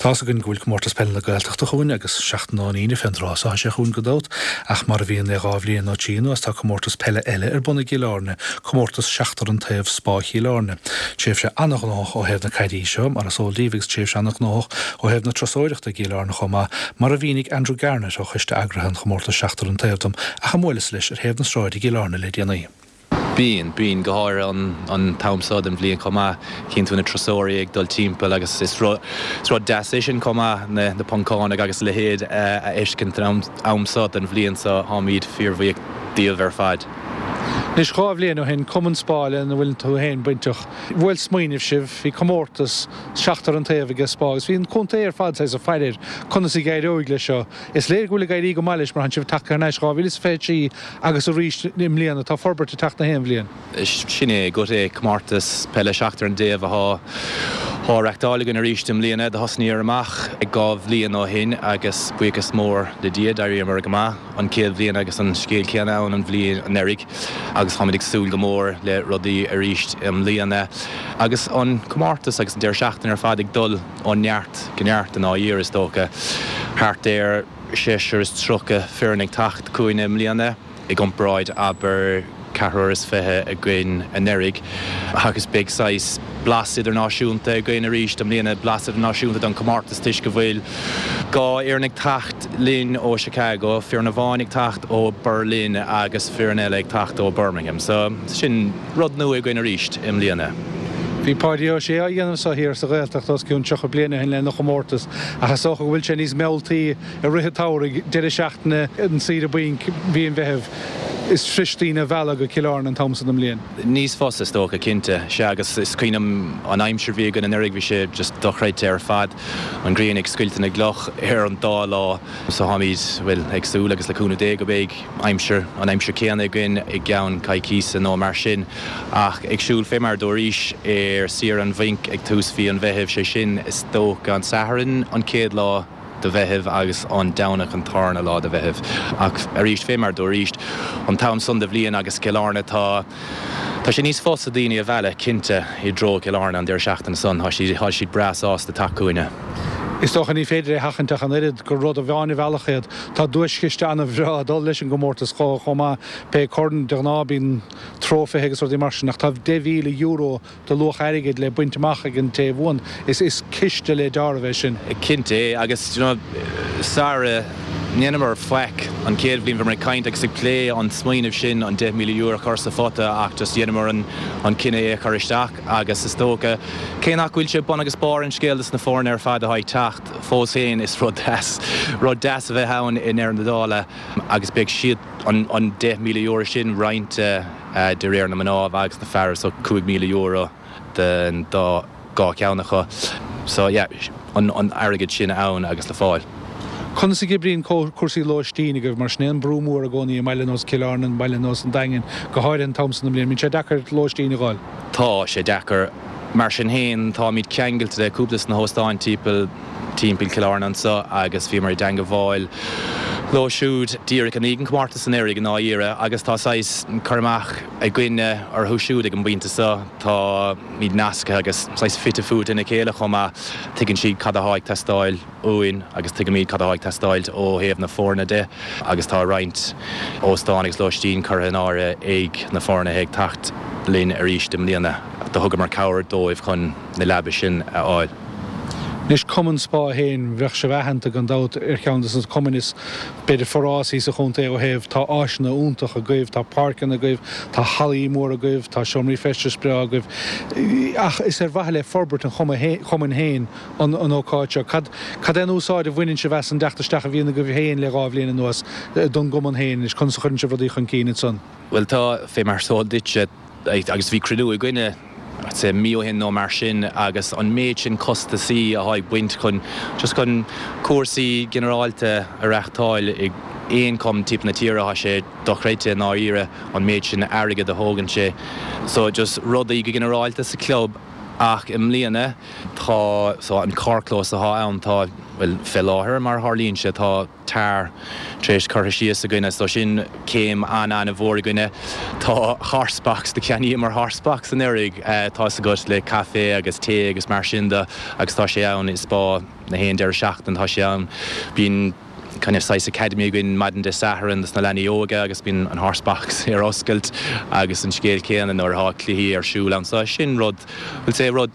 Tá gon gúil mórtas pena gailteach a chuún agus 16 fendrás a sé chuún godát ach mar bhíon le gábhlíon nó Gino as tá mórtas pelle eile buna gilárne, mórtas 16 an taobh spáí lárne. Séh sé annach nach ó hebh na caiidí seo mar a sóldívigs séh annach nach ó hebh na trosóireachta gilárne chomá mar a bhínig Andrew Garnett ó chuiste agrahan mórtas 16 an taobhdom a chamólas leis hebh na stráidí gilárne le déanaí. Bíon gohair an tamsad an bblion comá cinnú na trosóirí ag dul timppel agus is rud deisisin comá na pancáin agus le héad a éiscin amsad an bblion sa hámíd fíormhaíoch díobh ar fad. Nis gábhlíon ó hen cuman spáile na bhfuil tú hen buinteach. Bhfuil smaoineh sibh hí comórtas 16 an taobh agus spágus. Bhíon chunta ar fad a feidir chuna sa gaiid óig le seo. Is léir gúla gaiid go mailis mar an sibh tacha na gábhíil is féití agus ó ríist im líana tá forbert a tach na hen bblion. Sinné go é comórtas pelle 16 an taobh a reachtála gan a ríist im líana de hosníar amach ag gábh líon ó hin agus buchas mór de diaad airí mar gamá an céad bblion agus an scéal ceanna an bblion an erig agus háidig súil go mór le rudaí a ríist im líana agus an comórtas agus deir 16 ar fad ag dul ón gneart an áíar is tócha thart éir séisiir is trocha fearnig tacht cuain im líana ag an braid aber carúir is fithe a gcuin an erig agus big size blas idirnáisiúnta a gcuin a ríist am líana blas idirnáisiúnta don comórtas tuis go bhfuil gá éarnig tacht lín ó Chicago, fear na bháinnig tacht ó Berlin agus fear an eile ag tacht ó Birmingham. So sin rud nua a gcuin a ríist im líana. Bhí páidio sé a dhéanam sa hir sa ghailteach tos cún teach a bliana hen le nach mórtas a socha bhfuil sé níos meoltaí a rithe táirigh deidir seachtainna an siad a bhíon bheitheh is fristína bheala go ciláin an Thomson am líon. Níos fós is tócha cinnte se agus is cuiinm an aimsir bhí gan an erig bhí sé just dochreid ar fad an gríon ag scuilta na gloch ar an dá lá sa hámíd bhfuil agsúil agus leúna dé go bhéh aimsir an aimsir céanna gin ag gaan caiicísa nó mar sin ach agsúil fé mar dóríis ar siar an bhainc ag túsfií an bheitheh sé sin is tócha an saharann an céad lá de bheitheh agus an damnach an tarna lá de bheitheh ach a ríist fé mar dóríist an Thomson de bblion agus Killarney tá sé níos fós a daoine a bheile cinnte i dro Killarney an deir 16 san há siad bras ás de tacuine. Is toch an í féidir hachanteach an irid go rud a bháinna bhealachéad tá dúisciste anna bhrá dul leis an go mórtas chomá pe cordan de nábín trófa agus ruí mar nach tá €10,000 de luach airigid le buinteach an taobhhain is ciste le darbheith sin. Cinnte agus Sara Níanamar feic an céad bblin bhar mar caint ag sig lé an smaoineh sin an €10,000 chusa fota ach just dhéanamar an cinenne é choristeach agus is tócha céanach bhfuil sé bon agus bar an scéaltas na fórna ar fad a haid tacht fós féin is rud deas a bheith hain in ar an dála agus beag siad an €10,000 sin roiinte de réir na manáh agus na fearr so €2,000 den dá gá ceannacha so an airigid sin ann agus le fáil. Chuna sa gibríonn cuasaí láistíine go mar snéan brúmór a gcónaí mailenos Killarney mailenos an daingin go háir an Thomson am líon mín sé dechar láistíine gáil. Tá sé dechar mar sin héin tá míad ceangailte de cúplas na hóstáin timppel Killarney sa agus bhí mar danga bháil Lóisiúd díric an ígan cuarta san éirig an áíire agus tá sais carmach ag gcuine ar thuisiúd ag an bhainte sa tá míad nasca agus sais fitte fút ina chéile chumá tuigann siad cad a háid testáil uin agus tuigean míad cad a háid testáilt ó héamh na fórna de agus tá roinnt óstánigs Lóistín chur an áire ag na fórna ag tacht lín ar ríist im líana do thugad mar cabhar dóibh chun na leaba sin a áil. Nis cuman spá héin bheith se bheithananta gan dát ar cheantas an cuman is beidir forrásí sa chunta ó héamh tá áisina úntaach a gaibh tá parcan a gaibh tá halaí mór a gaibh tá seomraí feiste spre a gaibh ach is bhaithe le forbert an chuman héin an ócáite cad an úsáid a bhhainn se bheits an deachtasteach a bhíonna go bh héin le gábhlíonna nuas don goman héin is chun sa chuann se bhdí chun cíine san. Well tá fé mar só ditse agus bhí cruú a gcuine sé míohin nó mar sin agus an méid sin costa sí a haid buint chun cuasaí generaráilte a reachtáil ag éon com tip na tíre a sé dochreite ná ire an méid sin airige de hógan sé so just rudaí go generaráilte sa club ach im líana tá so an carclós a há ann tá well fé láthair mar Harlín se tá tar tréis chuirisias a gine so sin céim an bhór gine tá Harsbachs de ceanní mar Harsbachs an érig tá sa gus le café agus té agus mar sinda agus tá sé ann is spá na héon deir seachtain tá sé ann bín kind of size academy gwyn Madden de Saharan das na leni yoga agus bin an Harsbachs oscailt agus an scéal céan an ortha cluichí ar siúl an so sin rud will say rud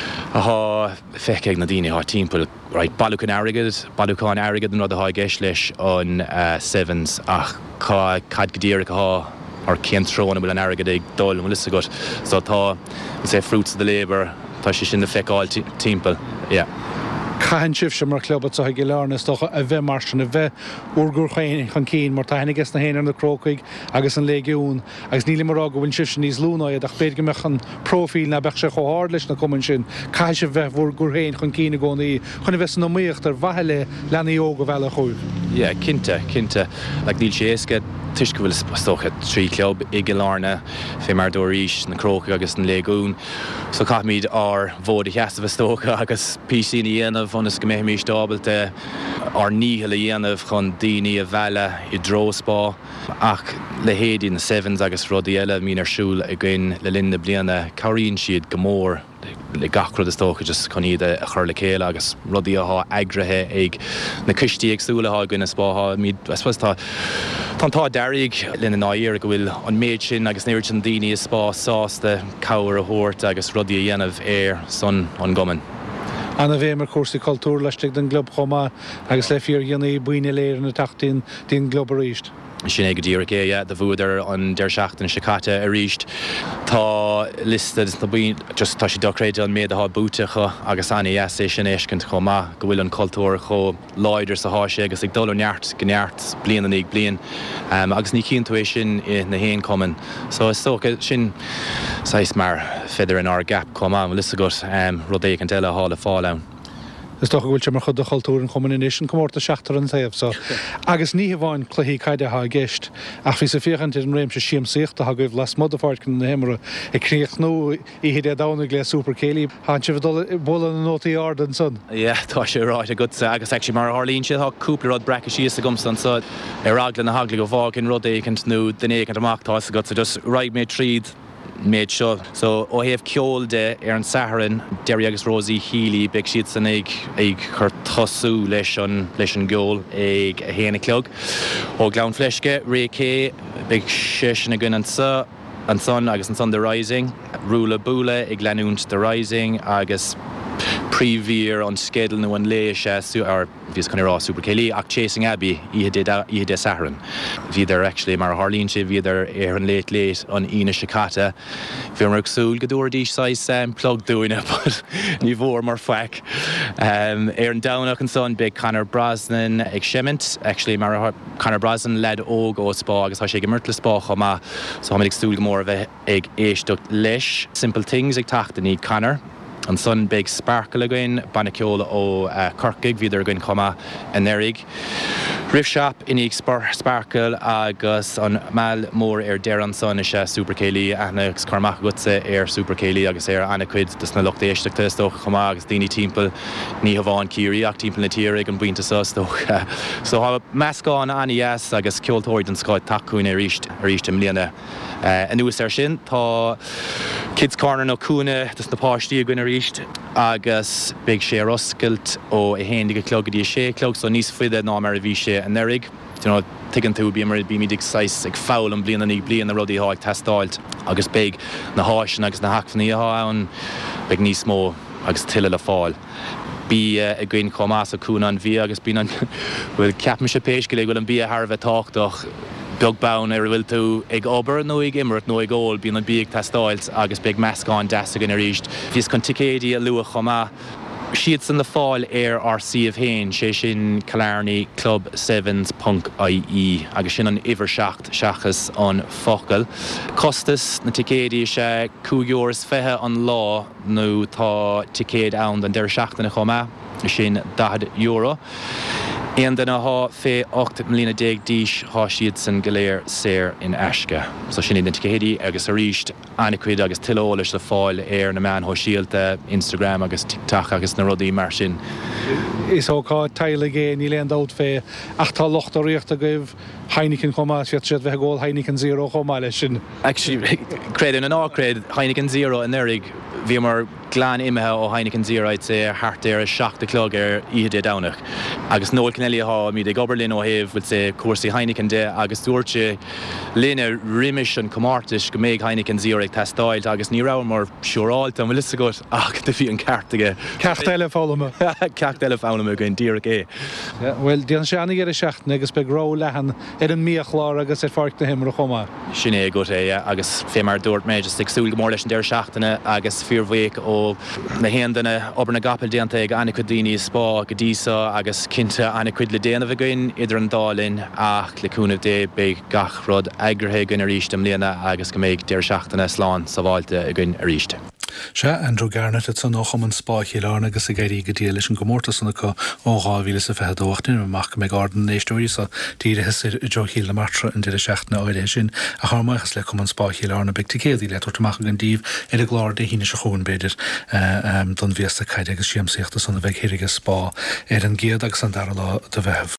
a feiceag na daoine há timpeall right Baluchan airgid an rud a há gceis leis an sevens ach cad godíire há ar céim tróna bhfuil an airgid ag dul an lisa gut so tá will say fruits of the labour tá sé sin na feiceáil timpeall yeah. Cahan sibh sem mar club atá go learnas docha a bheith mar sin a bheith úrgur chain chan cín mar tainna gas na héanaar na crócaig agus an légiún agus níla mar ága bhain sibh sin níos lúnaid ach beidir go meach an profíl na bheith se choáir leis na cumann sin cai se bheith úrgur hain chan cín a gcónaí chuna bheits na míocht ar bhaile lena óga bheile chuil. Yeah, cinnte like níl sé éasca tuis go bhfuil stocha trí club i Gilárna fé mar dóríis na cróca agus na légiún so caithmíd ar bhód i cheasa bheith stocha agus PC na dhéanamh anas go méid stábalte ar níhil a dhéanamh chun daoine a bheile I dróspá ach le héadí na sevens agus rudí eile mín arsúil a gcuin le linn na bliana cabhraíonn siad go mór le gachrad is tócha just chun iad a chur le céile agus rudí athá agrathe ag na cistí agsúlatha gine spátha míad I suppose tá deirigh lena náíar go bhfuil an méid sin agus néir sin daoine is spá sásta cabhar a thuirt agus rudí a dhéanamh son an goman. Anna bheith mar cuasaí cultúr leistigh den glob chomá agus le fíor dhéanaí buine léir na tachtaín dín glob a ríist. Sin ag díra é de bhúdar an deir seachtain sicáte a ríist tá listad na buin just tá sé doréide an méad ath bútecha agus anna é sin éiscint chomá go bhfuil an cultúr cho láidir sa háise agus ag dul neart gneart blian an ag blian agus ní cín éis sin na héon cumann so is tócha sin sais mar féidir an ár gap chomá lisa got rud é an teile hála fáil Is toch bhfuil se mar chud a cultúr an communin sin comórta seachtar an taobh so agus ní bháin cluichí caiide a gceist ach bhí sa fiochan an réim se siamsaíocht a goibh las mod a fáircin na himara I críoch nó I hé dána le supercéilí há si bh bola na nótaí ard an son. Yeah, tá sé ráid a go agus actually mar Harlín siad há cúpla rud breacha síos a gomstan so agla na hagla go bhágin rud écant nó den écant amach tá a go so just raig mé tríd méid seo. So ó héamh ceol de an Saharan Derry agus Rosie Healy beag siad san ag chur tosú leis an gceol ag a héana clog. Ó glan fleisce ré cé beag sé na gun an son agus an son The Rising. Rúla búla ag leanúnt The Rising agus príomhír an scédal nó an léis ar bhís chun rá supercéilí ach Chasing Abbey ihe de Saharan. Bhíidir actually mar Harlín sé bhíidir an léit an ina sicáta. Bhí mar agsúil go dúir díos plug dúine but ní bhór mar feic. An damhnach an son beag Conor Brosnan ag Shemint actually mar Conor Brosnan led óg ó spá agus tá sé go myrtla spá chomá so ha ag súil go mór a bheith ag éisteach leis. Simple Things ag tachta ní Conor. An son big sparkle again, Banaciola ó Corkig, viidir again comma an erig. Riff shop inig sparkle agus an mal mór der an son is supercéilí ana Carmach gutse supercéilí agus anna cuid dus na lucht éisteachta stoch chomá agus daoine timpeall ní hamháin círí ach timpeall na tírig an buinte sa stoch. So ha meascáin anías agus ceoltóid an scoid tacuin ríist im líana. Nuas sin tá Kids Corner nó cúna dus na páistí a gine ríist agus beag sé oscailt ó a héananig a clogadí sé clog so níos fuide ná mar a bhí sé an erig. Tugann tú bí mar bí mídig 6 ag fáil an blian anig blian na rudí háag testáilt agus beag na háisin agus na hacfaní an beag níos mó agus tiile le fáil. Bí a gcuin comás a cúna an bhí agus bí an bhfuil ceap me sé péis go le bhfuil an bí a Harbheith táchtach beag bán bhfuil tú ag obair nó ag imirt nó ag ól bíon an bí ag testáilt agus beag meascáin deasa gan a ríist. Bhís chun ticéadí a luach chomá siad san le fáil RC of Hain sé sin Killarney Club 7s.ie agus sin an iver seachas an focail. Costas na ticéadí sé cúgheoras fethe an lá nó tá ticéad ann an deir seachtainna chomá sin €10. Ian dana ha fé 8 mlína déag díis há siad san goléir séir in Aisce. So sin identicédi agus a ríist anacuid agus tilólas le fáil na man ho síalta Instagram agus TikTok agus na rudaí mar sin. Is óá teile gé ní leon dát fé ach tá locht a riocht a goibh Heineken chomá fiat siad bheith ggóil Heineken Zero chomá lei sin. Actually, creid an ácréid Heineken Zero in Erig bhí mar glán imethe ó Heineken Zero id sé hart ar 7 iad dánach. Agus nóil cinelí há mí ag Oberlin ó heh bhfuil sé cuasaí Heineken de agus dúirte líne riimiis an comártais go méid Heineken Zero ag testáil agus ní rah mar siúráilta bhfuil is agat ach de bhí an ceartaige. Ceart eile fálama. Ceart eile fálama go an díra é. Well, díon sé anna ar a seachna agus be grá lehan ar an míochlár agus ar farc na himra chomá. Sin é go é agus fé mar dúirt méid just agsúil go mór leis an deir seachtainna agus fíormhaíoch ó na héandanna obair na gapal déanta ag anna daoine spá go díosa agus cinnte anna cuid le déanamh againn idir an dálinn ach leúnmh dé be gach rud agrathe gon a ríist am léana agus go méid deir seachtainna sláán sa bháilte a gon a ríist. Se Andrew Garnett het san noch an spáchéile agus a gaiirí go dé leis an gomórta sanna go óáhíle sa fé dóchtú amach me garden éistóí sa tíre hesir jo híle martra an de seachna áide sin a harmachas le kom an spáchéile na bigticéí le tortach an díh ar a glár de híine se choún beidir don víasta caiide agus siamsíochtta sanna bheith hirige spá ar an géad agus an dar lá de bheith